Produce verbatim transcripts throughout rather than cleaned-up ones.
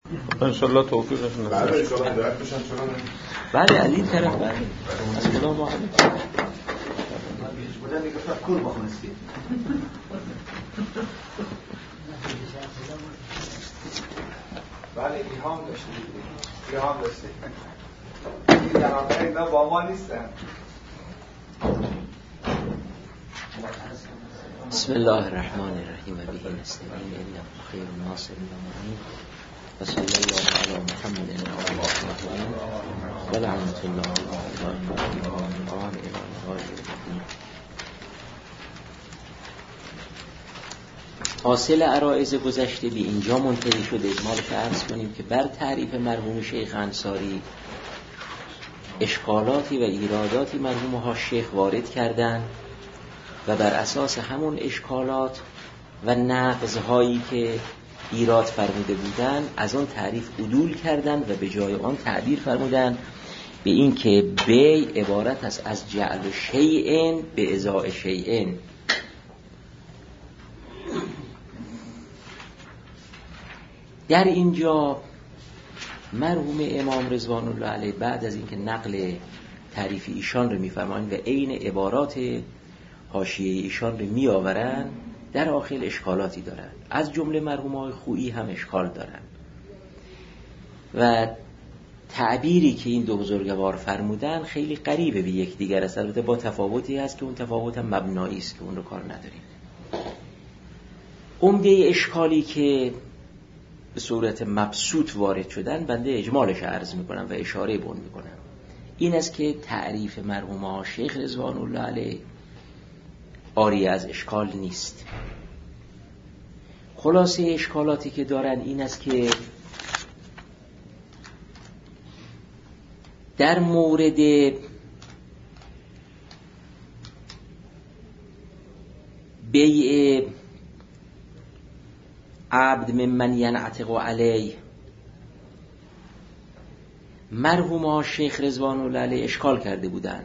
انشالله توفیقش نصیب بله انشالله هدایت بشن. چرا نه؟ بله علی طرف بله از خدا ما همین بودن میگفتن کور بخونستی. بله ایهام داشتید ایهام داشتید این جنابه اینا با ما نیستن. بسم الله الرحمن الرحیم و به نستعین الا خیر الناصر المؤمنین و صلی الله علی محمد و آله الطاهرین و لعنت الله علی الظالمین. حاصل عرایض گذشته به اینجا منتهی شده. اجمالش عرض کنیم که بر تعریف مرحوم شیخ انصاری اشکالاتی و ایراداتی مرحوم ها شیخ وارد کردند و بر اساس همون اشکالات و نقض‌هایی که ایراد فرموده بودند از آن تعریف عدول کردند و به جای آن تعبیر فرمودند به این که بیع عبارت است از جعل شیء به ازاء شیء. در اینجا مرحوم امام رضوان الله علیه بعد از اینکه نقل تعریف ایشان رو می‌فرمایند و عین عبارات حاشیه ایشان رو میآورند، در آخر اشکالاتی دارند. از جمله مرحومای خویی هم اشکال دارند و تعبیری که این دو بزرگوار فرمودن خیلی قریبه به یکدیگر است، البته با تفاوتی هست که اون تفاوت هم مبنایی است که اون رو کار نداریم. عمده اشکالی که به صورت مبسوط وارد شدن بنده اجمالش عرض میکنم و اشاره بون میکنم. این است که تعریف مرحوم ها شیخ رضوان الله علیه آری از اشکال نیست. خلاصه اشکالاتی که دارن این است که در مورد بیع عبد ممن ینعتق علیه مرحوم ها شیخ رضوان الله علیه اشکال کرده بودند.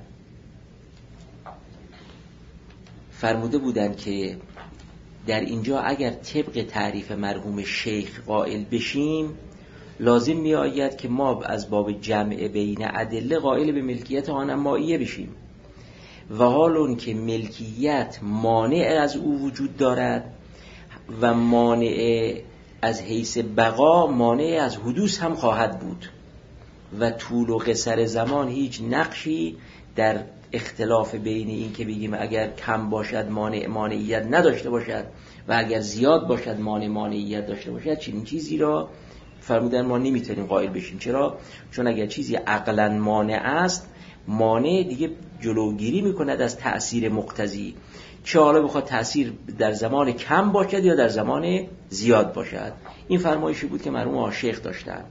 فرموده بودند که در اینجا اگر طبق تعریف مرحوم شیخ قائل بشیم لازم می آید که ما از باب جمع بین ادله قائل به ملکیت آن مائیه بشیم و حال اون که ملکیت مانع از او وجود دارد و مانع از حیث بقا مانع از حدوث هم خواهد بود و طول و قصر زمان هیچ نقشی در اختلاف بین این که بگیم اگر کم باشد مانع مانعیت نداشته باشد و اگر زیاد باشد مانع مانعیت داشته باشد چنین چیزی را فرمودن ما نمیتونیم قائل بشیم. چرا؟ چون اگر چیزی عقلا مانع است مانع دیگه جلوگیری میکند از تأثیر مقتضی، چه حالا بخواد تأثیر در زمان کم باشد یا در زمان زیاد باشد. این فرمایشی بود که مرحوم شیخ داشتن.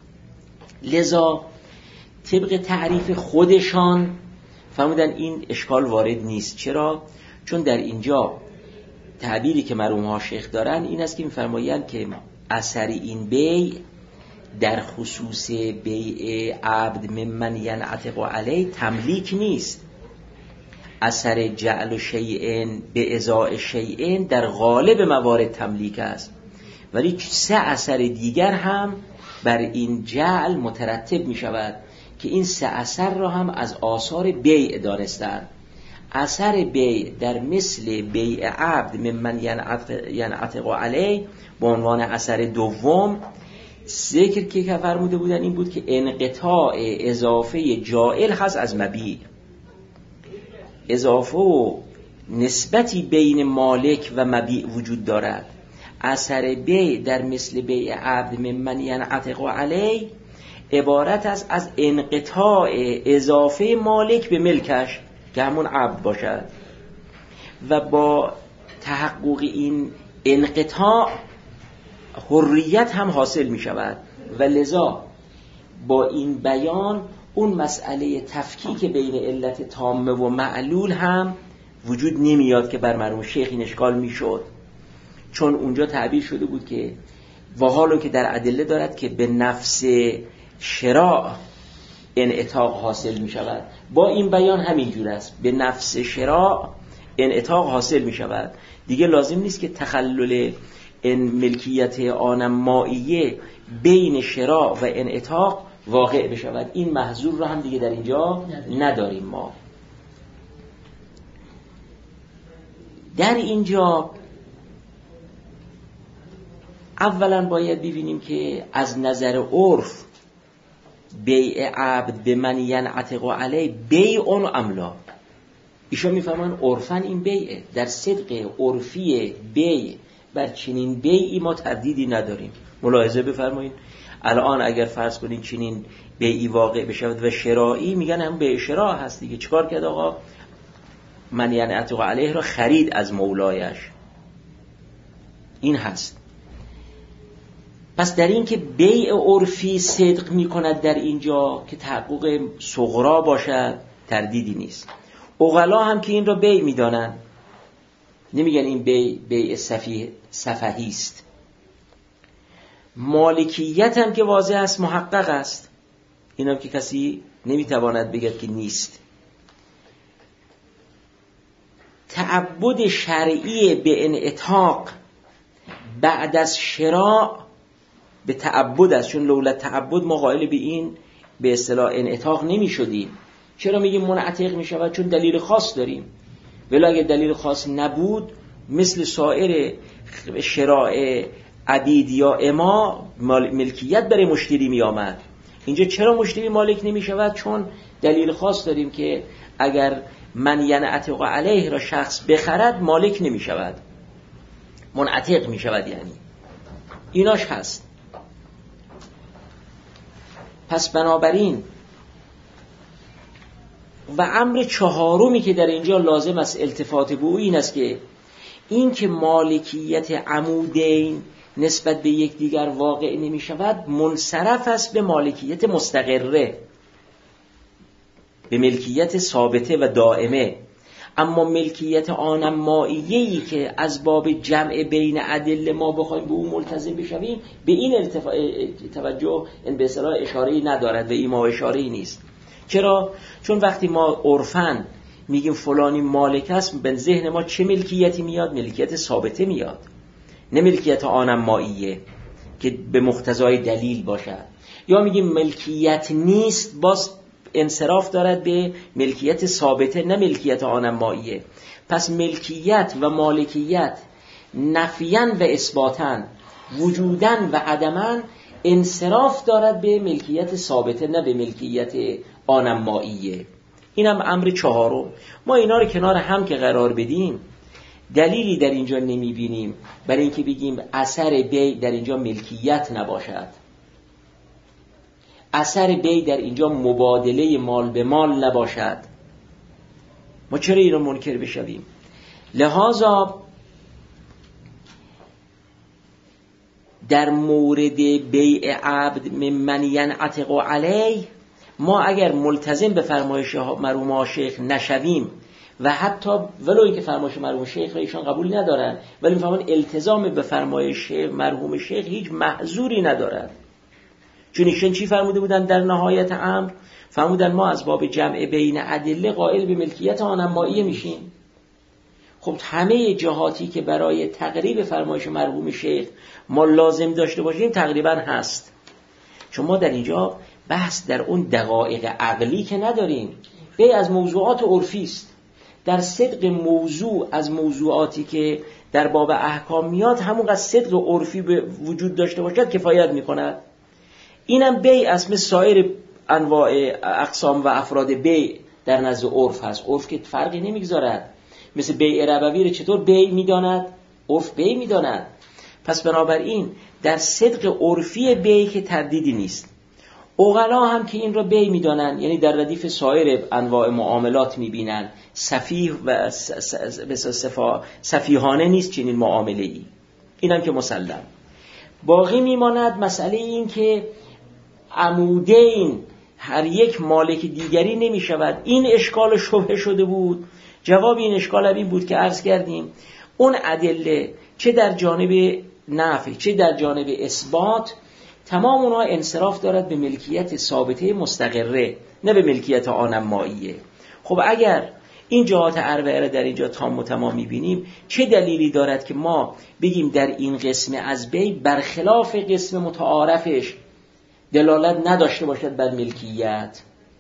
لذا طبق تعریف خودشان فرمودن این اشکال وارد نیست. چرا؟ چون در اینجا تعبیری که مرحوم ها شیخ دارن این است که می‌فرمایند که اثر این بیع در خصوص بیع عبد ممن ینعتق علیه تملیک نیست. اثر جعل شیء به ازاء شیء در غالب موارد تملیک است، ولی سه اثر دیگر هم بر این جعل مترتب می شود که این سه اثر را هم از آثار بیع دانستند. اثر بیع در مثل بیع عبد ممن ینعتق علیه به عنوان اثر دوم ذکر که فرموده بودن این بود که انقطاع اضافه جائل هست از مبیع، اضافه و نسبتی بین مالک و مبیع وجود دارد. اثر بیع در مثل بیع عبد ممن ینعتق علیه عبارت است از انقطاع اضافه مالک به ملکش که همون عبد باشد و با تحقق این انقطاع حریت هم حاصل می شود و لذا با این بیان اون مسئله تفکیک بین علت تامه و معلول هم وجود نمیاد که بر مرحوم شیخ این اشکال می شد، چون اونجا تعبیر شده بود که و حالا که در ادله دارد که به نفس شراء انعتاق حاصل می شود. با این بیان همین جور است، به نفس شراء انعتاق حاصل می شود. دیگه لازم نیست که تخلل این ملکیت آنم مائیه بین شراء و انعتاق واقع بشود. این محظور رو هم دیگه در اینجا نداریم ما. در اینجا اولا باید ببینیم که از نظر عرف بیع عبد به من ینعتق علیه بیع و املا، ایشون میفهمن عرفاً این بیعه. در صدق عرفی بیع بر چنین بیعی ما تردیدی نداریم. ملاحظه بفرمایید الان اگر فرض کنید چنین بیعی واقع بشود و شرایی، میگن هم بیع شراء هست دیگه. چیکار کرد آقا؟ من ینعتق علیه را خرید از مولایش، این هست. پس در این که بیع عرفی صدق میکند در اینجا که تحقق صغرا باشد تردیدی نیست. عقلا هم که این را بیع میدانن، نمیگن این بیع بیع سفیه سفهی است. مالکیت هم که واضح است محقق است، این هم که کسی نمیتواند بگد که نیست. تعبد شرعی به انعتاق بعد از شراء به تعبد است، چون لولا تعبد ما قائل به این به اصطلاح انعتاق نمی شدیم. چرا میگیم منعتق می شود؟ چون دلیل خاص داریم. ولی اگر دلیل خاص نبود مثل سایر شراء عبید یا اما ملکیت برای مشتری می آمد. اینجا چرا مشتری مالک نمی شود؟ چون دلیل خاص داریم که اگر من ینعتق علیه را شخص بخرد مالک نمی شود، منعتق می شود. یعنی ایناش هست. پس بنابراین و امر چهارمی که در اینجا لازم است التفات به او این است که این که مالکیت عمودین نسبت به یکدیگر واقع نمی شود منصرف است به مالکیت مستقره، به ملکیت ثابته و دائمه. اما ملکیت آنم مائیه‌ای که از باب جمع بین ادله ما بخوایم به اون ملتزم بشویم، به این التف... توجه این به اصطلاح اشاره‌ای ندارد و ایما اشاره‌ای نیست. چرا؟ چون وقتی ما عرفاً میگیم فلانی مالک است، به ذهن ما چه ملکیتی میاد؟ ملکیت ثابته میاد، نه ملکیت آنم مائیه که به مقتضای دلیل باشد. یا میگیم ملکیت نیست، باز انصراف دارد به ملکیت ثابته، نه ملکیت آنم مائیه. پس ملکیت و مالکیت نفیاً و اثباتاً، وجوداً و عدماً انصراف دارد به ملکیت ثابته، نه به ملکیت آنم مائیه. اینم امر چهارم. ما اینا رو کنار هم که قرار بدیم دلیلی در اینجا نمی بینیم برای اینکه بگیم اثر بیع در اینجا ملکیت نباشد، اثر بیع در اینجا مبادله مال به مال نباشد. ما چرا این رو منکر بشویم؟ لذا در مورد بیع عبد ممن ینعتق علیه ما اگر ملتزم به فرمایش مرحوم شیخ نشویم و حتی ولو که فرمایش مرحوم شیخ را ایشان قبول ندارن، ولی میفهمن التزام به فرمایش مرحوم شیخ هیچ محظوری ندارد. چون ایشان چی فرموده بودن در نهایت امر؟ فرمودن ما از باب جمع بین ادله قائل به ملکیت آنم مائیه میشیم. خب همه جهاتی که برای تقریب فرمایش مرحوم شیخ ما لازم داشته باشیم تقریبا هست. چون ما در اینجا بحث در اون دقایق عقلی که نداریم، بیع از موضوعات عرفی است. در صدق موضوع از موضوعاتی که در باب احکام میاد همونقدر صدق عرفی به وجود داشته باشد کفایت میکند. اینم بیع از مثل سایر انواع اقسام و افراد بیع در نزد عرف هست. عرف که فرقی نمیگذارد. مثل بیع ربوی رو چطور بیع میداند؟ عرف بیع میداند. پس بنابراین در صدق عرفی بیع که تردیدی نیست. عقلا هم که این را بیع میدانند، یعنی در ردیف سایر انواع معاملات میبینند. سفیه و صفا سفیهانه نیست چنین معامله ای. اینم که مسلم. باقی میماند مسئله این که عمودین هر یک مالک دیگری نمی شود. این اشکال شبهه شده بود. جواب این اشکال این بود که عرض کردیم اون ادله چه در جانب نفی چه در جانب اثبات تمام اونها انصراف دارد به ملکیت ثابته مستقره، نه به ملکیت آنم مائیه. خب اگر این جهات اربعه را در اینجا تام و تمام می‌بینیم. چه دلیلی دارد که ما بگیم در این قسم از بی برخلاف قسم متعارفش دلالت نداشته باشد بر ملکیت؟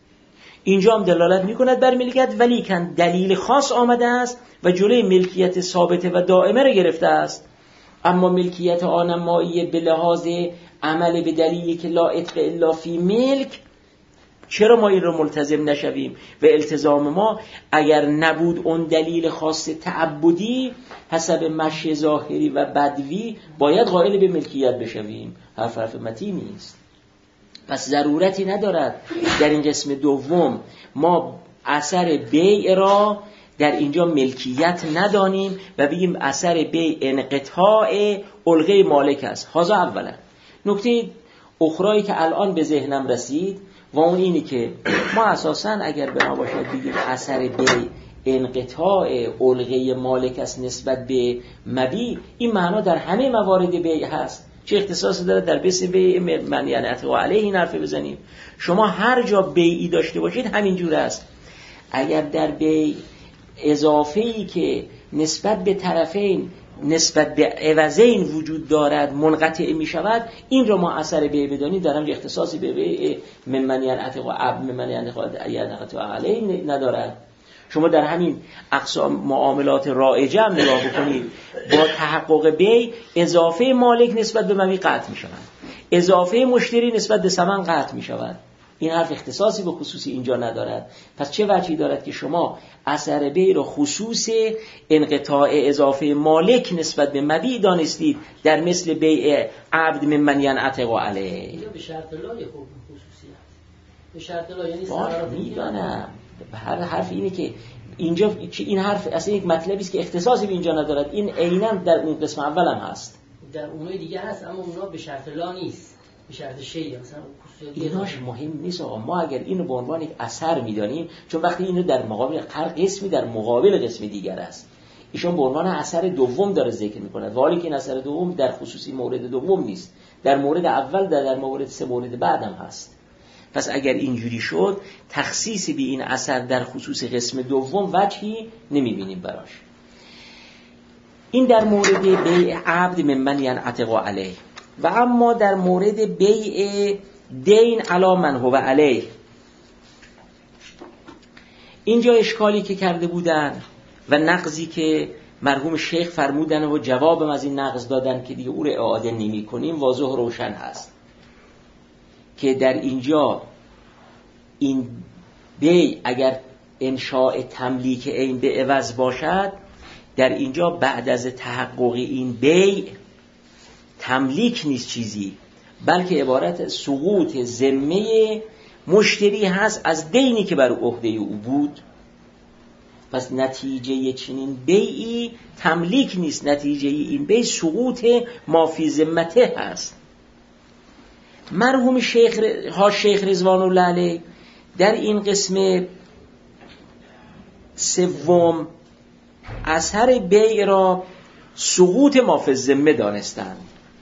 اینجا هم دلالت می‌کند بر ملکیت، ولی کن دلیل خاص آمده است و جلوی ملکیت ثابته و دائمه را گرفته است. اما ملکیت آنمایی به لحاظ عمل به دلیلی که لا عتق الا فی ملک، چرا ما این رو ملتزم نشویم؟ و التزام ما اگر نبود اون دلیل خاص تعبدی حسب مشی ظاهری و بدوی باید قائل به ملکیت بشویم. حرف حرف متینی است. پس ضرورتی ندارد در این قسم دوم ما اثر بیع را در اینجا ملکیت ندانیم و بگیم اثر بیع انقطاع علقه مالک است. هذا اولا. نکته اخرایی که الان به ذهنم رسید و اون اینی که ما اساساً اگر بنا باشد بگیم اثر بیع انقطاع علقه مالک است نسبت به مبیع، این معنا در همه موارد بیع هست. چه اختصاصی داره در بس بیع من یعنی عطا علیه این حرف بزنیم؟ شما هر جا بیعی داشته باشید همین جور است. اگر در بیع اضافه‌ای که نسبت به طرفین نسبت به عوضین وجود دارد منقطع می شود، این را ما اثر بیع بدانیم در هم اختصاصی به بیع ممن یعنعتق و عب ممن یعنعتق علیه ندارد. شما در همین اقسام معاملات رایجه هم نگاه بکنید، با تحقق بیع اضافه مالک نسبت به مبیع قطع می شود، اضافه مشتری نسبت به ثمن قطع می شود. این حرف اختصاصی به خصوصی اینجا ندارد. پس چه وجهی دارد که شما اثر بیع را خصوص انقطاع اضافه مالک نسبت به مبیع دانستید در مثل بیع عبد ممن ینعتق علیه؟ اینجا به شرط لا حکم خصوصی است. به شرط لا یعنی باید میدانم. هر حرف اینه که اینجا این حرف اصلا یک مطلبی است که اختصاصی به اینجا ندارد. این عیناً در اون قسم اول هم هست، در اونای دیگه هست، اما اونا به شرط لا نیست، به شرط شیء مثلا ایناش مهم نیست. آقا ما اگر اینو به عنوان یک اثر میدانیم، چون وقتی اینو در مقابل هر قسمی در مقابل قسم دیگر است، ایشون به عنوان اثر دوم داره ذکر میکند، ولی که این اثر دوم در خصوصی مورد دوم نیست، در مورد اول در, در مورد سه مورد بعد هم هست. پس اگر اینجوری شد تخصیصی به این اثر در خصوص قسم دوم وجهی نمیبینیم براش. این در مورد بیع عبد ممن ینعتق علیه. و اما در مورد بیع دین علی من هو علیه، اینجا اشکالی که کرده بودن و نقضی که مرحوم شیخ فرمودن و جوابم از این نقض دادن که دیگه او رو اعاده نمی کنیم، واضح و روشن هست که در اینجا این بیع اگر انشاء تملیک عین به عوض باشد، در اینجا بعد از تحقق این بیع تملیک نیست چیزی، بلکه عبارت سقوط ذمه مشتری هست از دینی که بر عهده او بود. پس نتیجه چنین بیعی تملیک نیست، نتیجه این بیع سقوط ما فی ذمته هست. مرحوم شیخ ها شیخ رضوان الله علیه در این قسم سوم اثر بیع را سقوط ما فی ذمه دانستند.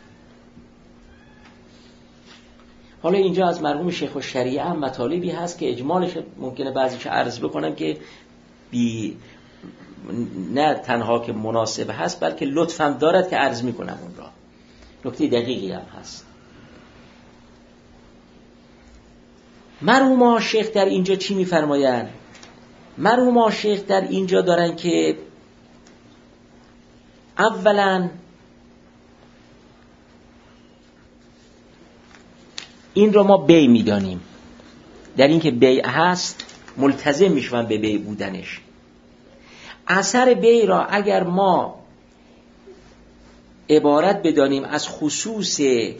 حالا اینجا از مرحوم شیخ الشریعه هم مطالبی هست که اجمالش ممکنه بعضیش عرض بکنم که بی نه تنها که مناسب هست بلکه لطفم دارد که عرض میکنم اون را. نکته دقیقی هم هست. مرحوم شیخ در اینجا چی میفرمایند؟ مرحوم شیخ در اینجا دارن که اولا این رو ما بیع میدانیم، در این که بیع هست ملتزم میشون به بیع بودنش. اثر بیع را اگر ما عبارت بدانیم از خصوص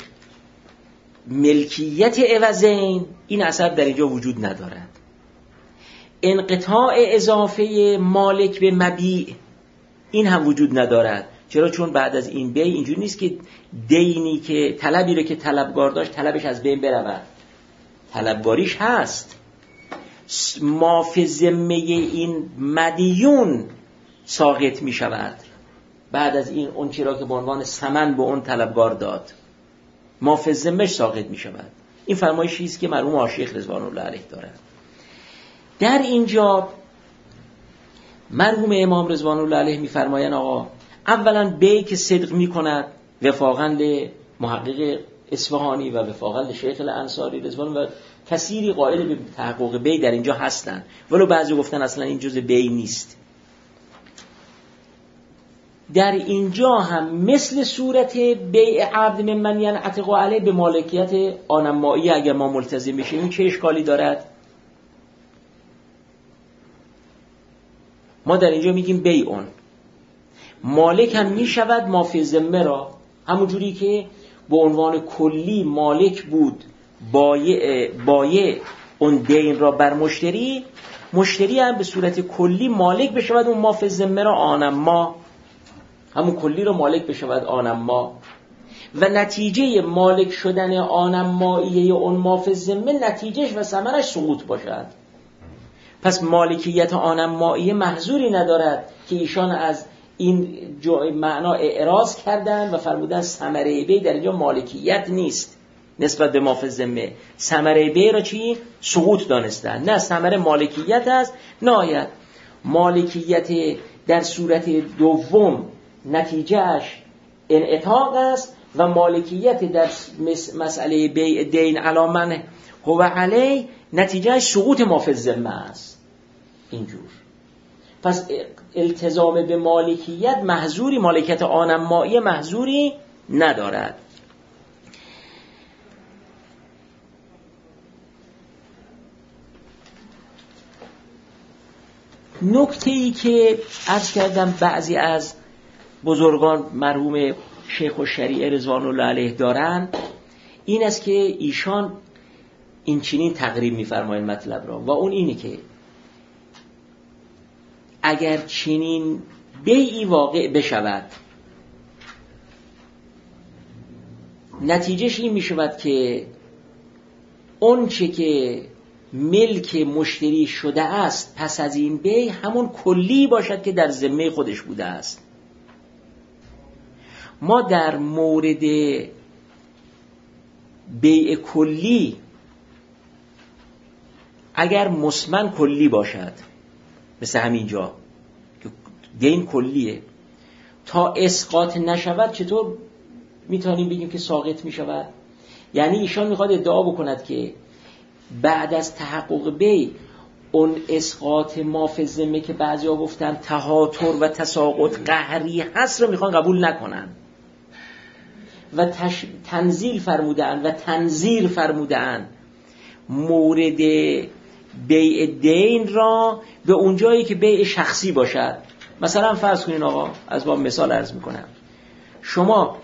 ملکیت عوضین، این اثر در اینجا وجود ندارد. انقطاع اضافه مالک به مبیع، این هم وجود ندارد. چرا؟ چون بعد از این بیع اینجوری نیست که دینی که طلبی رو که طلبگار داشت طلبش از بین برود، طلبگاریش هست، ما فی ذمه این مدیون ساقط می شود بعد از این اون چرا که به عنوان ثمن به اون طلبگار داد، ما فی ذمهش ساقط می شود. این فرمایشی است که مرحوم شیخ رضوان الله علیه دارد. در اینجا مرحوم امام رضوان الله علیه میفرمایند آقا اولا بی که صدق میکند وفاقا ل محقق اصفهانی و وفاقا ل شیخ الانصاری رضوان و کثیری قائل به تحقق بی در اینجا هستند، ولو بعضی گفتن اصلا این جزء بی نیست. در اینجا هم مثل صورت بیع عبد ممن ینعتق علیه به مالکیت آنمایی اگر ما ملتزم بشیم این چه اشکالی دارد؟ ما در اینجا میگیم بیعون مالک هم میشود ما فی ذمه را، همون جوری که به عنوان کلی مالک بود بایع بایع اون دین را بر مشتری، مشتری هم به صورت کلی مالک بشود اون ما فی ذمه را آنم ما، همون کلی را مالک بشود آنم ما. و نتیجه مالک شدن آنم ماییه اون ما فی ذمه نتیجهش و ثمرش سقوط باشد. پس مالکیت آنم ماییه محظوری ندارد که ایشان از این معنا اعراض کردن و فرمودن ثمره بی در اینجا مالکیت نیست نسبت به ما فی ذمه، ثمره بی را چی؟ سقوط دانستن. نه، ثمره مالکیت است. نهایت مالکیت در صورت دوم نتیجهش انعتاق است و مالکیت در مسئله بیع دین علی من هو علی نتیجهش سقوط ما فی ذمه است. اینجور پس التزام به مالکیت محظوری، مالکیت آنم مایی محظوری ندارد. نکته‌ای که عرض کردم بعضی از بزرگان مرحوم شیخ الشریعه رضوان الله علیه دارن این است که ایشان این چنین تقریب می‌فرمایند مطلب را، و اون اینه که اگر چنین بیعی واقع بشود نتیجهش این میشود که اون چه که ملک مشتری شده است پس از این بیع همون کلی باشد که در ذمه خودش بوده است. ما در مورد بیع کلی اگر مسمن کلی باشد مثل همینجا که دین کلیه تا اسقاط نشود چطور میتونیم بگیم که ساقط میشود؟ یعنی ایشان میخواد ادعا بکند که بعد از تحقق بیع اون اسقاط ما فی ذمه که بعضیا گفتن تهاتر و تساقط قهری هست رو میخوان قبول نکنن و تش... تنزیل فرمودن و تنزیر فرمودن مورد بیع دین را به اونجایی که بیع شخصی باشد. مثلا فرض کنین آقا از باب مثال عرض میکنم، شما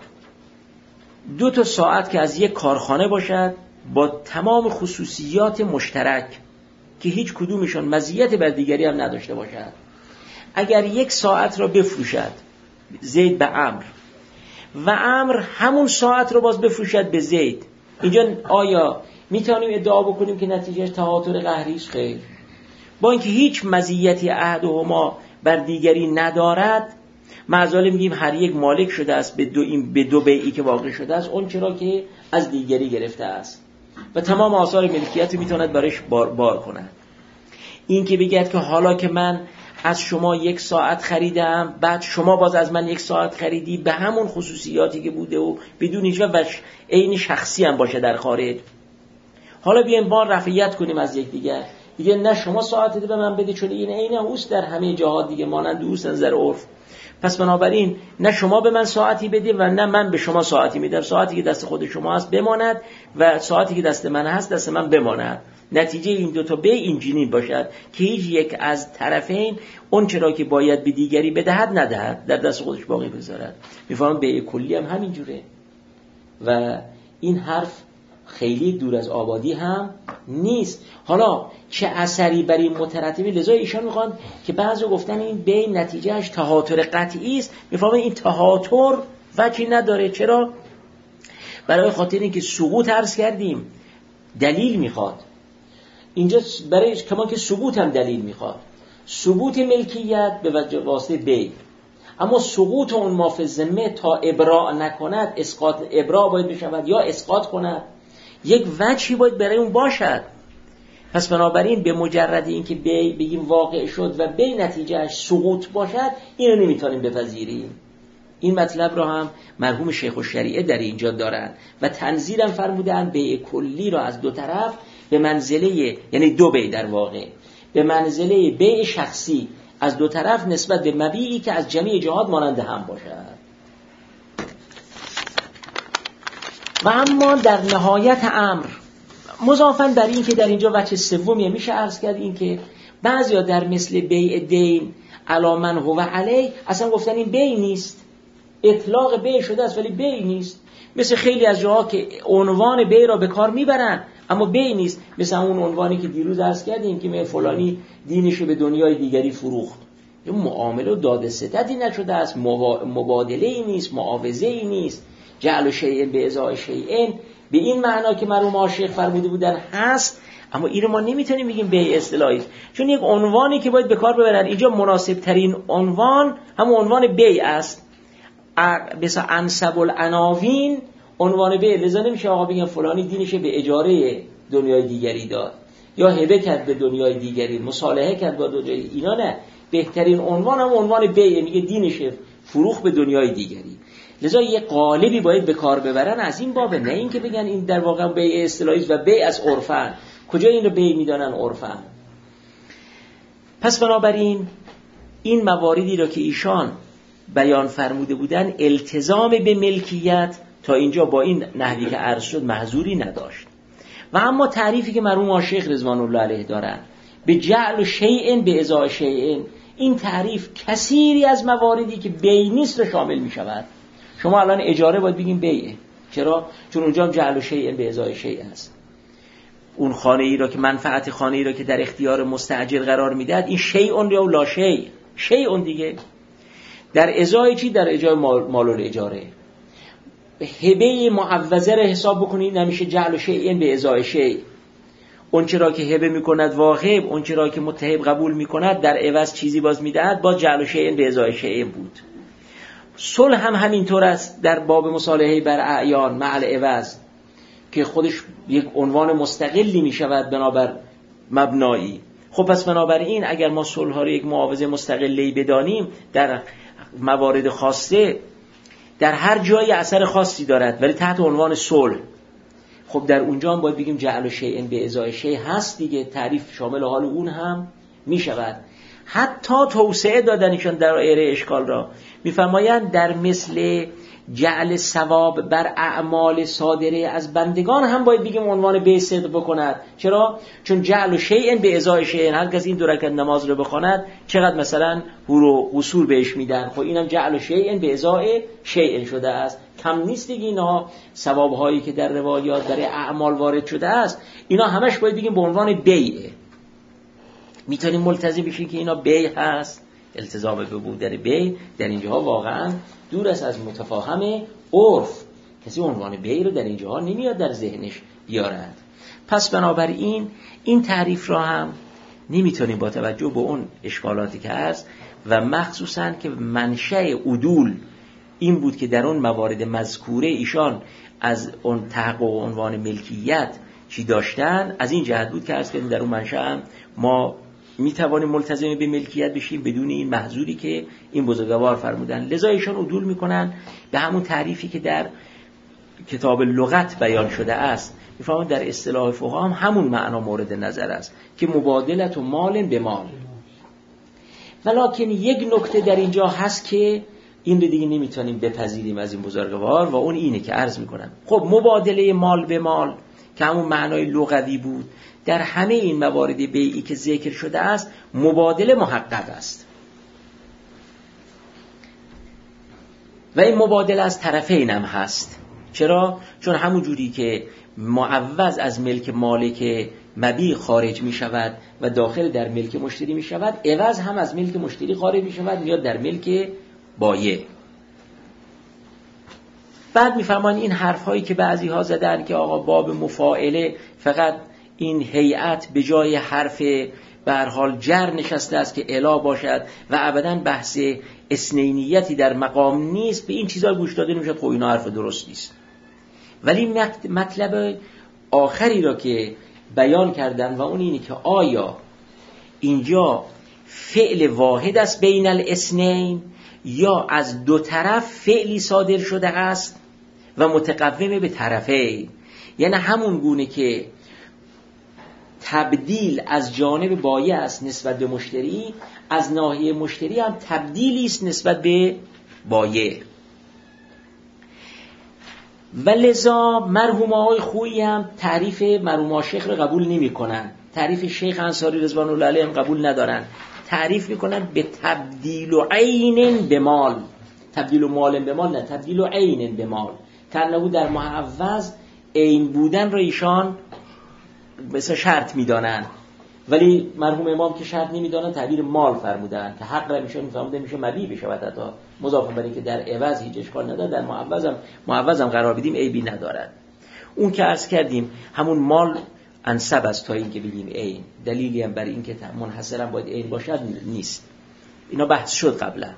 دو تا ساعت که از یک کارخانه باشد با تمام خصوصیات مشترک که هیچ کدومشون مزیت بر دیگری هم نداشته باشد، اگر یک ساعت را بفروشد زید به عمرو و عمرو همون ساعت رو باز بفروشد به زید، اینجا آیا میتونیم ادعا بکنیم که نتیجهش تهاتر قهری است؟ خیر. با اینکه هیچ مزیتی احدهما بر دیگری ندارد، معذاله میگیم هر یک مالک شده است به دو این به دو بیعی که واقع شده است اون چرا که از دیگری گرفته است و تمام آثار ملکیت رو میتواند برایش بار, بار کند. این که بگید که حالا که من از شما یک ساعت خریدم بعد شما باز از من یک ساعت خریدی به همون خصوصیاتی که بوده و بدون هیچ وجه عین شخصی هم باشه در خارج، حالا بیایم با رفعیت کنیم از یک دیگر، دیگه نه شما ساعت ده به من بده چون این عین اوست در همه جهات دیگه مانند اوست نظر عرف، پس بنابراین نه شما به من ساعتی بده و نه من به شما ساعتی میدم، ساعتی که دست خود شما هست بماند و ساعتی که دست من هست دست من بماند. نتیجه این دو تا به این جنین باشد که هیچ یک از طرفین اون چرا که باید به دیگری بدهد ندهد، در دست خودش باقی بذارد. میفهمم بیع کلی هم همین جوره و این حرف خیلی دور از آبادی هم نیست. حالا چه اثری بر این مترتبه؟ لذا ایشان میخوان که بعضی گفتن این بیع نتیجهش تهاتر قطعی است، میفهمم این تهاتر وجهی نداره. چرا؟ برای خاطر اینکه سقوط عرض کردیم دلیل میخواد اینجا، برای کما که ثبوت هم دلیل میخواد، ثبوت ملکیت به واسطه بیع، اما سقوط اون ما فی ذمه تا ابراء نکند، اسقاط ابراء باید بشود یا اسقاط کند، یک وجهی باید برای اون باشد. پس بنابراین به مجرد اینکه بی بگیم واقع شد و بی نتیجهش سقوط باشد، اینو نمیتونیم بپذیریم. این مطلب را هم مرحوم شیخ الشریعه در اینجا دارن و تنظیرم فرمودن بیع کلی را از دو طرف به منزله، یعنی دو بیع در واقع، به منزله بیع شخصی از دو طرف نسبت به مبیعی که از جمیع جهات مانند هم باشد. و اما در نهایت امر، مضافاً بر این که در اینجا وجه سومی میشه عرض کرد، این که بعضیا در مثل بیع دین علی من هو علی اصلا گفتن این بیع نیست، اطلاق بیع شده است ولی بیع نیست. مثل خیلی از جاها که عنوان بیع را به کار میبرن اما بیع نیست، مثل اون عنوانی که دیروز عرض کردیم که فلانی دینش به دنیای دیگری فروخت. این معامله و داد ستدی نشده است، مبادله ای نیست، معاوضه ای نیست، جعل شیء به ازای شیء به این معنا که مرحوم شیخ فرموده بودن هست. اما این رو ما نمیتونیم بگیم بیع اصطلاحی، چون یک عنوانی که باید به کار ببرن. اینجا مناسب ترین عنوان همون عنوان بیع است، مثلا انسب العناوین عنوان بیع. لذا نمیشه آقا بگم فلانی دینش به اجاره دنیای دیگری داد یا هبه کرد به دنیای دیگری، مصالحه کرد با دنیای، اینا نه. بهترین عنوان هم عنوان بیع، میگه دینش فروخ به دنیای دیگری. لذا یه قالبی باید به کار ببرن از این بابه، نه این که بگن این در واقع بیع اصطلاحی و بیع از عرفن. کجا این رو بیع میدانن عرفن؟ پس بنابراین این مواردی را که ایشان بیان فرموده بودن، التزام به ملکیت تا اینجا با این نحوی که عرض شد محظوری نداشت. و اما تعریفی که مرحوم شیخ رضوان الله علیه دارن به جعل شیء به ازای شیء، این تعریف کثیری از مواردی که بیع نیست رو شامل می شود. شما الان اجاره باید بگیم بیعه. چرا؟ چون اونجا هم جعل شیء به ازای شیء هست. اون خانه ای را که منفعت خانه ای را که در اختیار مستاجر قرار میداد، این شیء یا لا شیء، شیء دیگه. در ازای چی؟ در ازای مال, مال الاجاره. هبه معوضه را حساب بکنید، نمیشه جعل شیء به ازای شیء. اون چرا که هبه میکند واهب، اون چرا که متهب قبول میکند در عوض چیزی باز میدهد، باز جعل شیء به ازای شیء بود. صلح هم همینطور است در باب مصالحه بر اعیان مع العوض که خودش یک عنوان مستقلی میشود بنابر مبنایی. خب پس بنابراین اگر ما صلح ها رو یک معاوضه مستقلی بدانیم در موارد خاصه، در هر جایی اثر خاصی دارد ولی تحت عنوان صلح، خب در اونجا هم باید بگیم جعل شیء به ازای شیء هست دیگه. تعریف شامل حال اون هم می شود. حتی توسعه دادنشان در دایره اشکال را می‌فرمایند در مثل جعل ثواب بر اعمال صادره از بندگان هم باید بگیم عنوان بیع صدق بکند. چرا؟ چون جعل شیء به ازای شیء، هر کس این دو رکعت نماز رو بخواند چقدر مثلا هور و وصول بهش میدن، خب اینم جعل شیء به ازای شیء شده است. کم نیست دیگه اینها ثواب هایی که در روایات برای اعمال وارد شده است، اینا همش باید بگیم به عنوان بیع. میتونیم ملتزم بشیم که اینا بیع هست. التزام به بودن بیع در اینجاها واقعا دور است از متفاهم عرف. کسی عنوان بیع رو در اینجاها نمیاد در ذهنش بیارد. پس بنابراین این تعریف را هم نمیتونیم با توجه به اون اشکالاتی که هست و مخصوصا که منشأ عدول این بود که در اون موارد مذکوره ایشان از اون تحقق عنوان ملکیت چی داشتن، از این جهت بود که عرض کردیم در اون منشأ هم ما می توانیم ملتزم به ملکیت بشیم بدون این محظوری که این بزرگوار فرمودن. لذا ایشان عدول میکنن به همون تعریفی که در کتاب لغت بیان شده است. میفهمن در اصطلاح فقها هم همون معنا مورد نظر است که مبادلت و مال به مال. ولکن یک نکته در اینجا هست که این رو دیگه نمیتونیم بپذیریم از این بزرگوار و اون اینه که عرض میکنم. خب مبادله مال به مال که همون معنای لغوی بود، در همه این موارد بیعی که ذکر شده است مبادله محقق است و این مبادله از طرفین هم هست. چرا؟ چون همون جوری که معوض از ملک مالک مبیع خارج می شود و داخل در ملک مشتری می شود، عوض هم از ملک مشتری خارج می شود میاد در ملک بایع. بعد می فرمان این حرف هایی که بعضی ها زدن که آقا باب مفاعله فقط این هیئت به جای حرف به هر حال جر نشسته است که الا باشد و ابدا بحث اثنینیتی در مقام نیست، به این چیزا گوش داده نمیشه. خب اینا حرف درست نیست. ولی مطلب آخری را که بیان کردن و اون اینه که آیا اینجا فعل واحد است بین الاثنین یا از دو طرف فعلی صادر شده است و متقوم به طرفین، یعنی همون گونه که تبدیل از جانب بایع است نسبت به مشتری، از ناحیه مشتری هم تبدیلی است نسبت به بایع. و لذا مرحوم آقای خویی هم تعریف مرحوم آقای شیخ رو قبول نمی کنن، تعریف شیخ انصاری رضوان الله علیه هم قبول ندارن، تعریف میکنن به تبدیل و عین به مال، تبدیل و مال به مال نه، تبدیل و عین به مال. تنبو در محوض عین بودن را ایشان مثلا شرط میدانن، ولی مرحوم امام که شرط نمیدانن تعبیر مال فرمودن که حق را میشه میفهمده میشه مبیع بشه و تا مضاف بر این که در عوض هیچ اشکال نداره، در معوضم معوضم قرار بدیم عیبی ندارد. اون که عرض کردیم همون مال انسب است تا این که بگیم عین، دلیلی هم برای این که منحصرا باید عین باشد نیست، اینا بحث شد قبلا.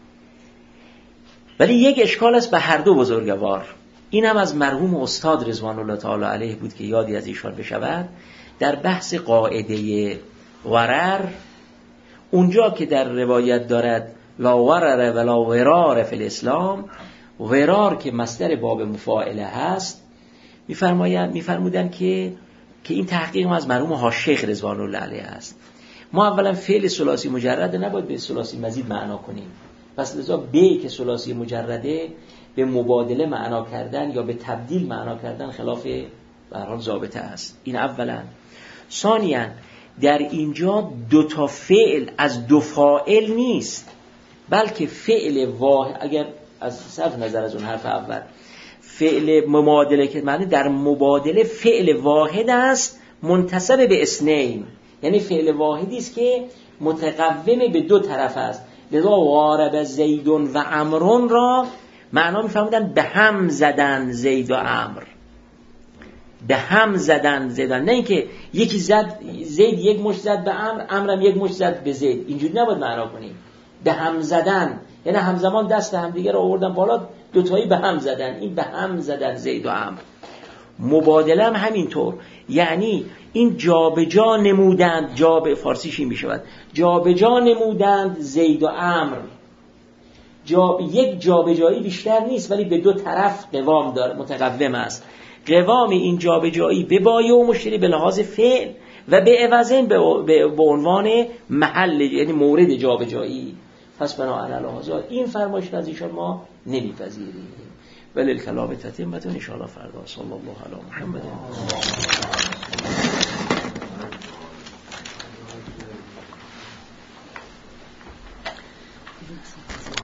ولی یک اشکال است به هر دو بزرگوار، این هم از مرحوم استاد رضوان الله تعالی علیه بود که یادی از ایشان بشود. در بحث قاعده ورر، اونجا که در روایت دارد لا ورر ولا ورار فی الاسلام، ورار که مصدر باب مفاعله هست، میفرمایند میفرمودن که که این تحقیق از مرحوم هاشیخ رضوان الله علیه است. ما اولا فعل ثلاثی مجرد نباید به ثلاثی مزید معنا کنیم، پس لذا به که ثلاثی مجرده به مبادله معنا کردن یا به تبدیل معنا کردن خلاف به هر حال ضابطه است. این اولا. ثانیاً در اینجا دو تا فعل از دو فاعل نیست، بلکه فعل واحد، اگر از صرف نظر از اون حرف اول فعل مبادله که معنی در مبادله فعل واحد است منتسب به اثنین، یعنی فعل واحدی است که متقوم به دو طرف است. لذا وارب زید و عمرون را معنا می‌فهمیدن به هم زدن زید و عمرو، به هم زدن زدن، نه اینکه یکی زد زید یک مشت زد به عمرو، عمرو هم یک مشت زد به زید، اینجوری نباید معنا کنیم. به هم زدن یعنی همزمان دست همدیگه رو آوردن بالا، دوتایی به هم زدن، این به هم زدن زید و عمرو. مبادله هم همینطور، یعنی این جابجا نمودند، جاب فارسیش این میشود جابجا نمودند زید و عمرو. جاب یک جابجایی بیشتر نیست ولی به دو طرف قوام داره، متقوم است. قوام این جابجایی به بایع و مشتری به لحاظ فعل و به عوضین به عنوان محل، یعنی مورد جابجایی. پس بنابراین لحاظا این فرمایش از ایشان ما نمیپذیریم. ولی الکلام تتمه ان شاء الله فردا. صلی الله علی محمد.